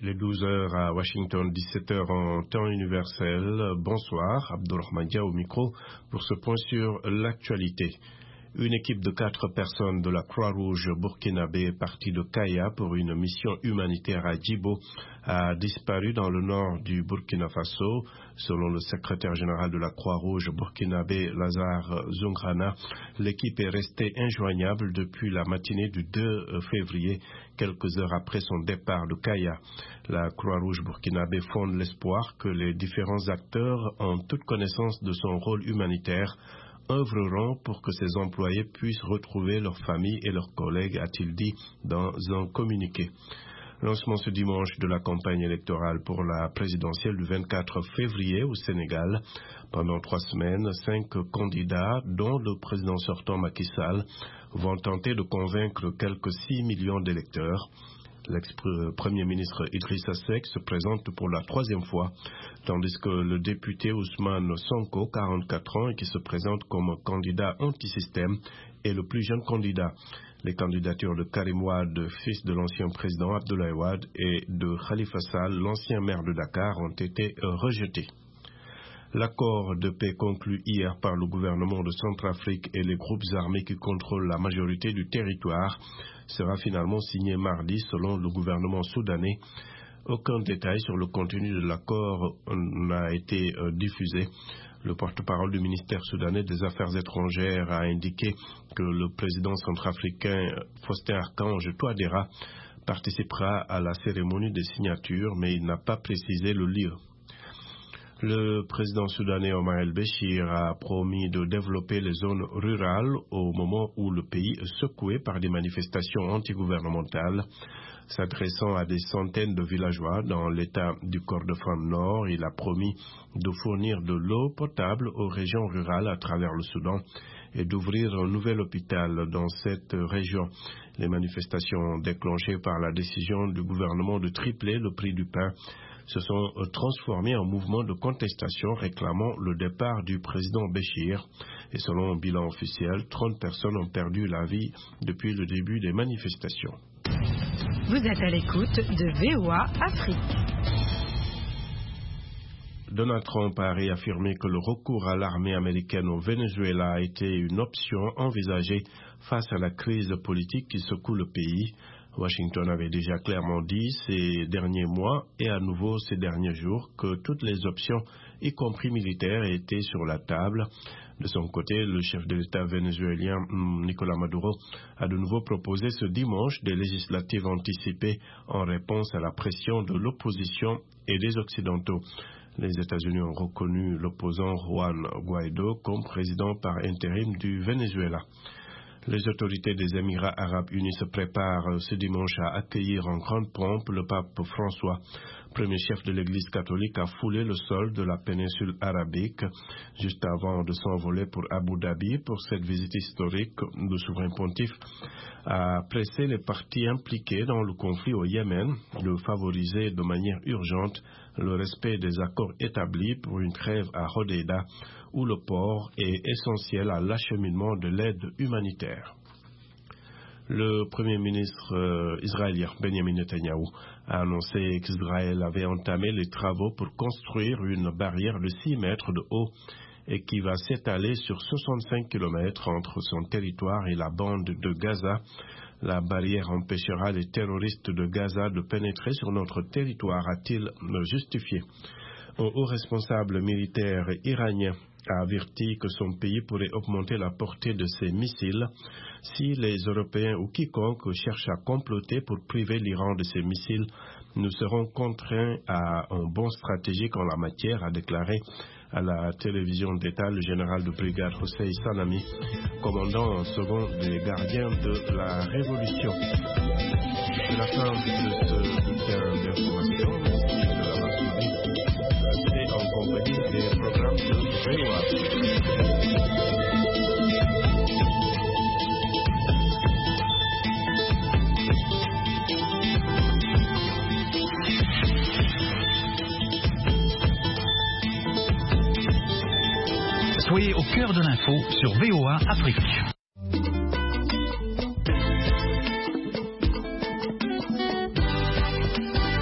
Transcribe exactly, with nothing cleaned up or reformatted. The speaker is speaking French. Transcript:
Les douze heures à Washington, dix-sept heures en temps universel. Bonsoir, Abdulrahman Dia au micro pour ce point sur l'actualité. Une équipe de quatre personnes de la Croix-Rouge burkinabé partie de Kaya pour une mission humanitaire à Djibo a disparu dans le nord du Burkina Faso. Selon le secrétaire général de la Croix-Rouge burkinabé, Lazare Zungrana, l'équipe est restée injoignable depuis la matinée du deux février, quelques heures après son départ de Kaya. La Croix-Rouge burkinabé fonde l'espoir que les différents acteurs, en toute connaissance de son rôle humanitaire, œuvreront pour que ses employés puissent retrouver leurs familles et leurs collègues, a-t-il dit dans un communiqué. Lancement ce dimanche de la campagne électorale pour la présidentielle du vingt-quatre février au Sénégal. Pendant trois semaines, cinq candidats, dont le président sortant Macky Sall, vont tenter de convaincre quelques six millions d'électeurs. L'ex-premier ministre Idrissa Seck se présente pour la troisième fois, tandis que le député Ousmane Sonko, quarante-quatre ans, et qui se présente comme candidat anti-système, est le plus jeune candidat. Les candidatures de Karim Wade, fils de l'ancien président Abdoulaye Wade, et de Khalifa Sall, l'ancien maire de Dakar, ont été rejetées. L'accord de paix conclu hier par le gouvernement de Centrafrique et les groupes armés qui contrôlent la majorité du territoire sera finalement signé mardi selon le gouvernement soudanais. Aucun détail sur le contenu de l'accord n'a été euh, diffusé. Le porte-parole du ministère soudanais des Affaires étrangères a indiqué que le président centrafricain Faustin Archange Touadéra participera à la cérémonie de signature, mais il n'a pas précisé le lieu. Le président soudanais Omar el-Béchir a promis de développer les zones rurales au moment où le pays est secoué par des manifestations antigouvernementales. S'adressant à des centaines de villageois dans l'état du Kordofan Nord, il a promis de fournir de l'eau potable aux régions rurales à travers le Soudan et d'ouvrir un nouvel hôpital dans cette région. Les manifestations déclenchées par la décision du gouvernement de tripler le prix du pain se sont transformés en mouvement de contestation réclamant le départ du président Béchir. Et selon un bilan officiel, trente personnes ont perdu la vie depuis le début des manifestations. Vous êtes à l'écoute de V O A Afrique. Donald Trump a réaffirmé que le recours à l'armée américaine au Venezuela a été une option envisagée face à la crise politique qui secoue le pays. Washington avait déjà clairement dit ces derniers mois et à nouveau ces derniers jours que toutes les options, y compris militaires, étaient sur la table. De son côté, le chef de l'État vénézuélien Nicolás Maduro a de nouveau proposé ce dimanche des législatives anticipées en réponse à la pression de l'opposition et des Occidentaux. Les États-Unis ont reconnu l'opposant Juan Guaidó comme président par intérim du Venezuela. Les autorités des Émirats arabes unis se préparent ce dimanche à accueillir en grande pompe le pape François. Premier chef de l'Église catholique a foulé le sol de la péninsule arabique juste avant de s'envoler pour Abu Dhabi pour cette visite historique. Le souverain pontife a pressé les parties impliquées dans le conflit au Yémen de favoriser de manière urgente le respect des accords établis pour une trêve à Hodeïda, où le port est essentiel à l'acheminement de l'aide humanitaire. Le Premier ministre euh, israélien Benjamin Netanyahou a annoncé qu'Israël avait entamé les travaux pour construire une barrière de six mètres de haut et qui va s'étaler sur soixante-cinq kilomètres entre son territoire et la bande de Gaza. La barrière empêchera les terroristes de Gaza de pénétrer sur notre territoire, a-t-il justifié. Un haut responsable militaire iranien a averti que son pays pourrait augmenter la portée de ses missiles si les Européens ou quiconque cherche à comploter pour priver l'Iran de ses missiles. Nous serons contraints à un bond stratégique en la matière, a déclaré à la télévision d'État le général de brigade Hossein Salami, commandant en second des gardiens de la Révolution. C'est la fin de ce bulletin d'information. Merci de l'avoir suivi. C'est en compagnie des programmes de V O A. Soyez au cœur de l'info sur V O A Afrique.